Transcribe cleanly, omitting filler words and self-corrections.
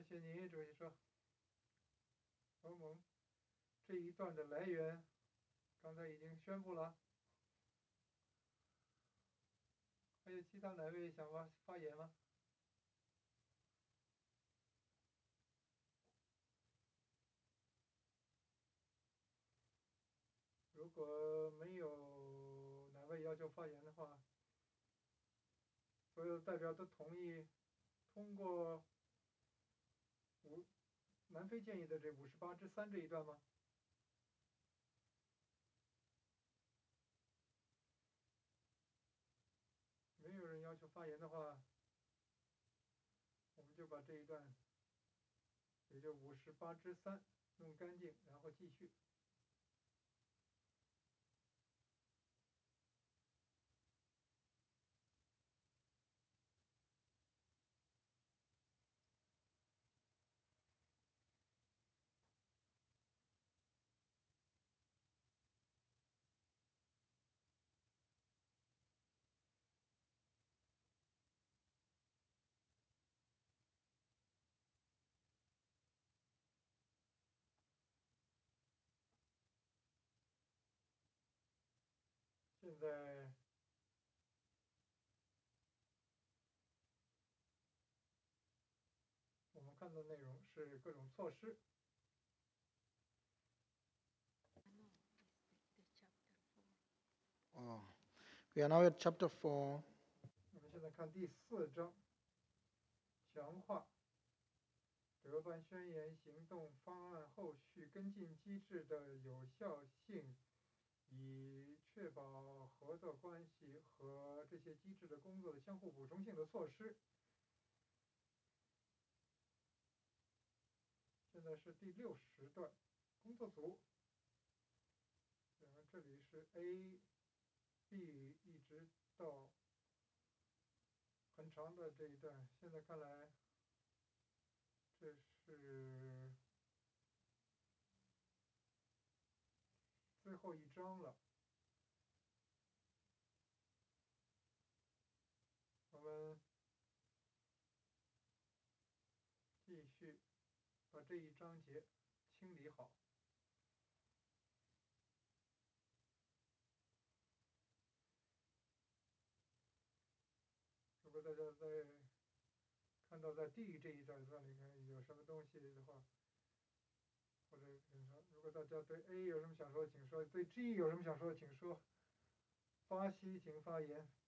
谢谢你，主席说。欧盟这一段的来源，刚才已经宣布了。还有其他哪位想发言吗？如果没有哪位要求发言的话，所有代表都同意通过南非建议的这58之3这一段吗？没有人要求发言的话，我们就把这一段，也就58之3弄干净，然后继续。现在我们看的内容是各种措施。 We are now at chapter 4. 我们现在看第4章，强化德班宣言行动方案后续跟进机制的有效性，以确保合作关系和这些机制的工作的相互补充性的措施。现在是第60段，工作组。然后这里是 A、B 一直到很长的这一段，现在看来这是最后一章了。我们继续把这一章节清理好。如果大家看到在 D 这一段里面有什么东西的话，或者如果大家对 A 有什么想说的请说，对 G 有什么想说的请说。巴西请发言。